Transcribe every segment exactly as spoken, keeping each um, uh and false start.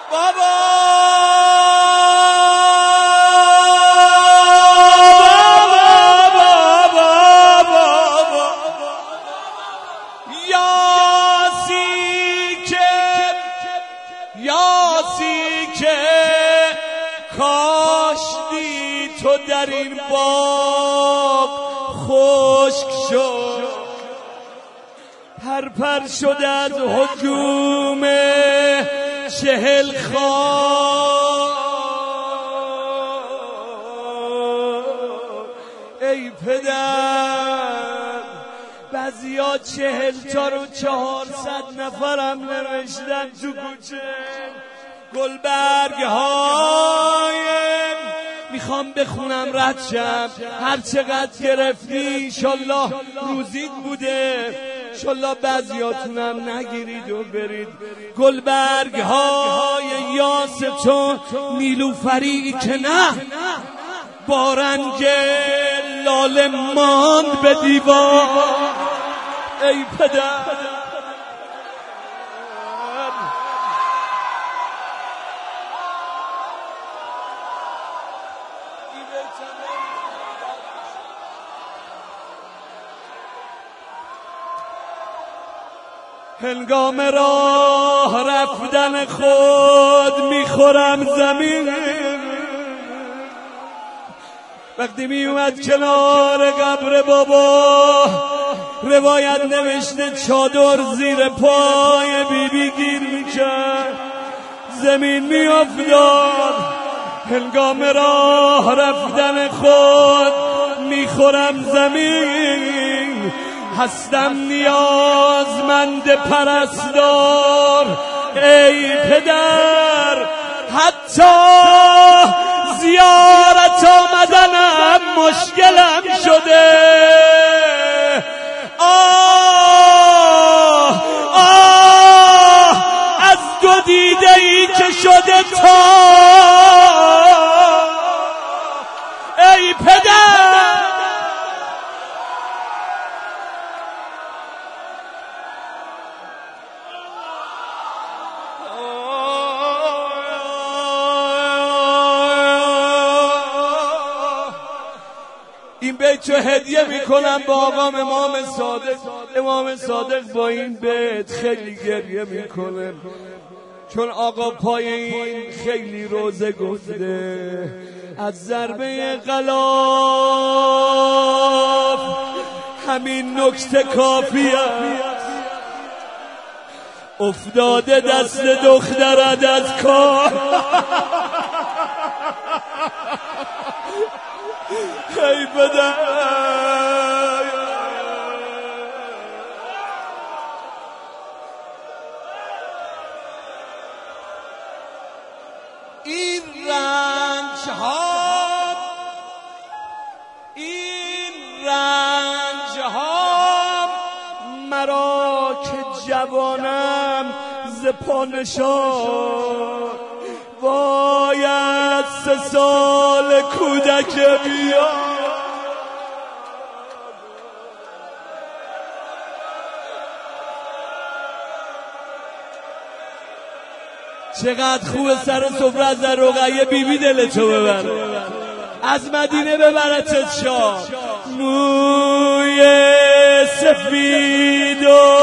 بابا کاشتی تو در این باغ خشک شد، پرپر شده از هجوم چهل خان. ای پدر، بعضیا چهل تا رو چهارصد نفرم نوشتن تو کوچه. گلبرگ های میخوام بخونم رد شم، هر چقدر گرفتی انشالله روزید بوده، انشالله بعضیاتونم نگیرید و برید. گلبرگ های یاستون نیلوفری که نه با رنگ لاله ماند به دیوار. ای پدر، هنگام راه رفتن خود میخورم زمین. وقتی می اومد کنار قبر بابا، روایت نوشته چادر زیر پای بیبی گیر میکرد، زمین میافتاد. هنگام راه رفتن خود میخورم زمین، هستم نیازمند پرستار. ای پدر، حتی زیارت آمدنم مشکلم شده. آه آه از دو دیده ای که شده تا. ای پدر، این بیت رو هدیه میکنم با آقام امام صادق. امام صادق با این بیت خیلی گریه میکنه، چون آقا پای این خیلی روزه گفته. از ضربه غلاف همین نکته کافی است، افتاده دست دخترت از کار. ای پدر، این رنج ها این رنج ها مرا که جوانم ز پا نشاند، باید سه سال کودک بیاد. چقدر خوب سر سفره از در رقیه بیبی دلتو ببره، از مدینه ببرتت شاه. موی سفید و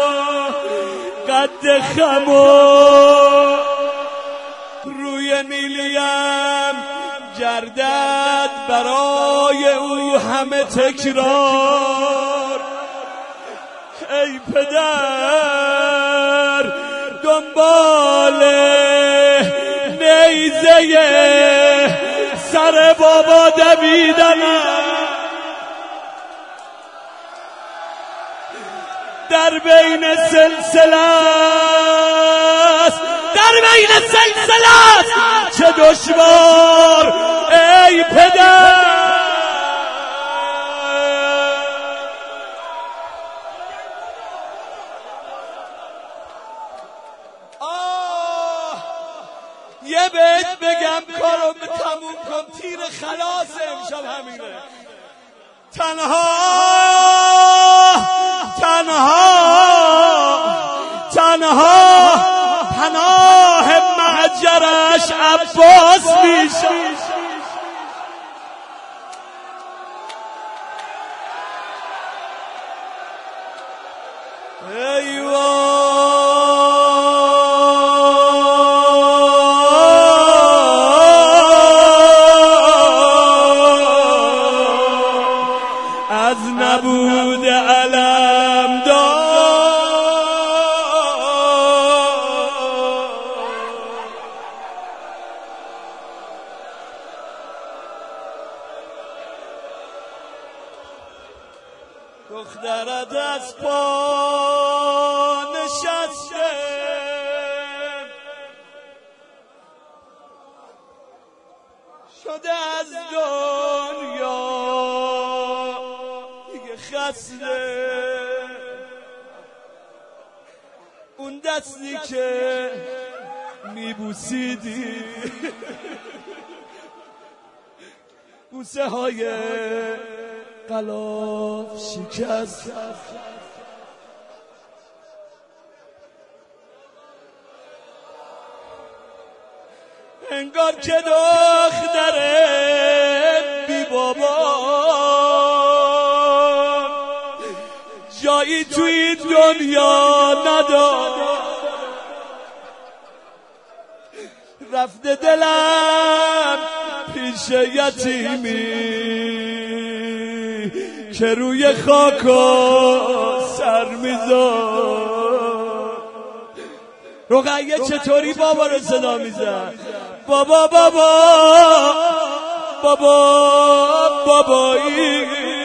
قد خمو روی نیلیم گردد برای او همه تکرار. ای پدر، دنبال نیزه سر بابا دویدنم، در بین سلسله است، در بین سلسله است چه دشوار. ای پدر، یه بیت بگم کارو به تموم کن، تیر خلاص امشب همینه. تنها تنها تنها پناه مهاجرش عباس میشه. از نبود علم دار دخترت از پا نشسته شده از دنیا دیگه خسته. اون دستی که میبوسیدی بوسه های غلاف شکست. انگار که دختر بی بابا جایی تو این دنیا نداره. رفته دلم پیش یتیمی که روی خاک سر میذار. رقیه چطوری بابا رو صدا میزن؟ بابا بابا بابا بابایی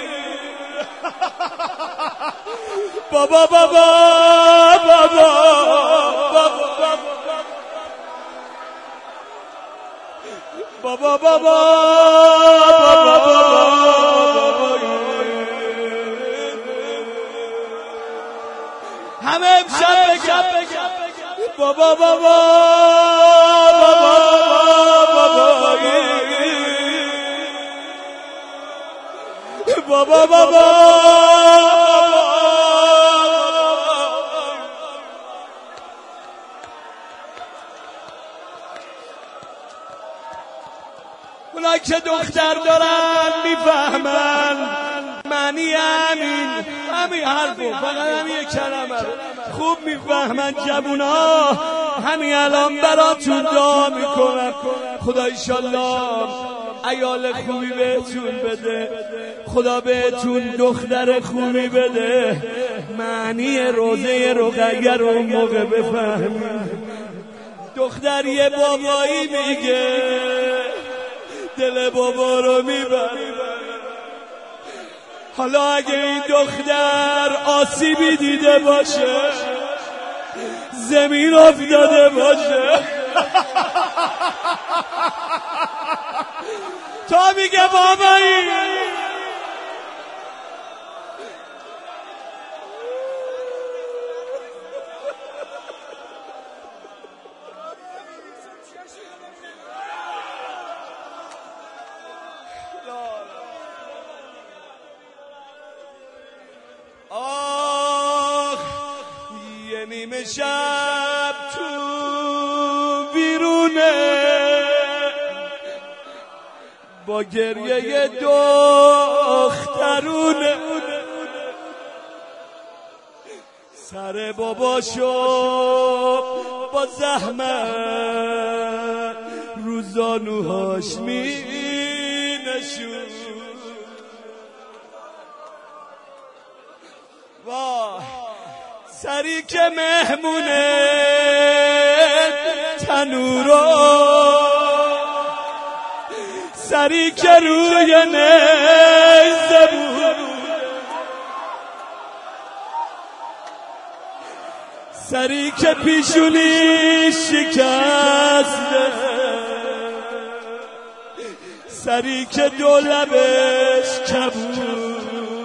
بابا بابا بابا بابا بابا بابا همه امشب بگم بابا بابا بابا بابا بابا اونایی که دختر دارن میفهمن معنی همین همین حرفو، فقط همین کلمه خوب میفهمن جوونا. همین الان براتون دعا میکنم خدا ایشالله عیال خوبی بهتون بده، خدا بهتون دختر خوبی بده، معنی روزه رقیه رو اون موقع بفهمید. دختر یه بابایی میگه دل بابا رو میبره. حالا اگه این دختر آسیبی دیده باشه، زمین افتاده باشه، تا میگه بابایی آخ یه نیمه شب تو بیرونه با گریه دخترونه سر باباشو با زحمت رو زانوهاش می نشون. واه سری که مهمونه تنورو، سری که روی نیزه بود، سری که پیشونی شکسته، سری که دو لبش کبود.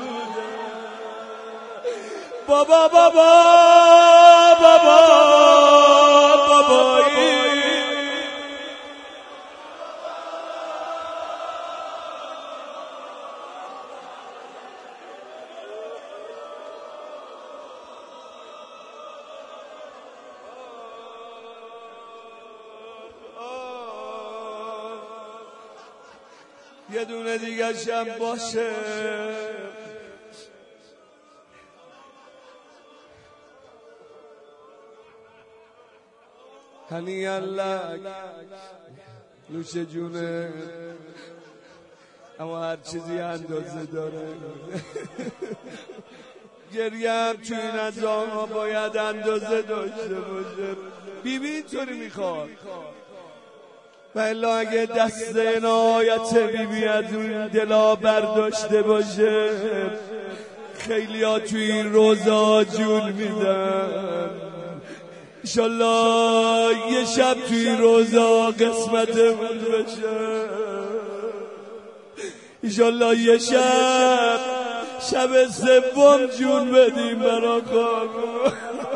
بابا بابا بابا بابایی یه دونه دیگه شم باشه. هنی لک نوش جونه، اما هر چیزی اندازه داره. گریم توی این انجام ها باید اندازه داشته باشه. بیبی اینطوری میخواد و الا اگه دست عنایت بیبی از اون دلا برداشته باشه خیلی ها توی این روزا جون میدن. انشالله یه شب توی روزا قسمتمون بشه. انشالله یه شب شب سوم جون بدیم برا خانو.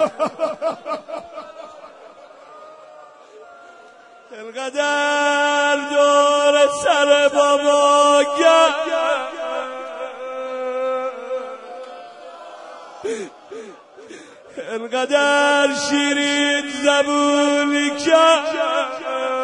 انقدر دور سر بابا گرد، انقدر شیرین زبونی کرد،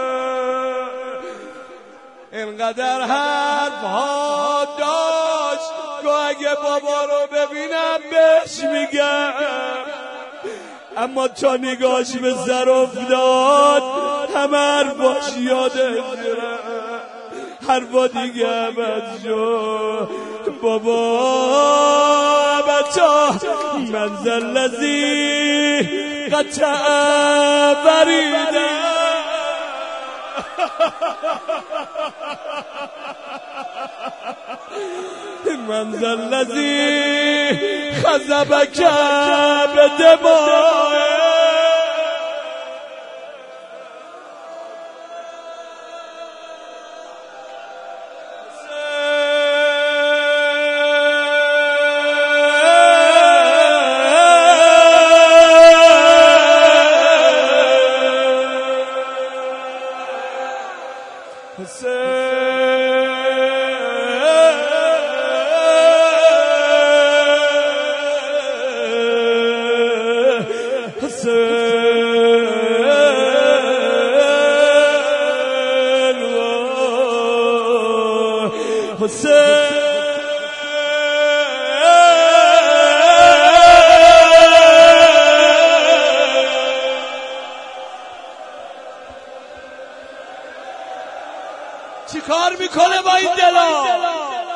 انقدر حرف ها داشت که اگه بابا رو ببینم بهش میگم، اما تا نگاش به سر افتاد همه حرفاش یادش رفت. حرفا دیگه عوض شد. بابا بچه منزل لذی قطع بریده، منزل لذی خذبک به دماغ. چی کار میکنه با این دلا؟